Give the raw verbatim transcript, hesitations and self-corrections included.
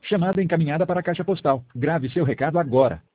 Chamada encaminhada para a caixa postal. Grave seu recado agora.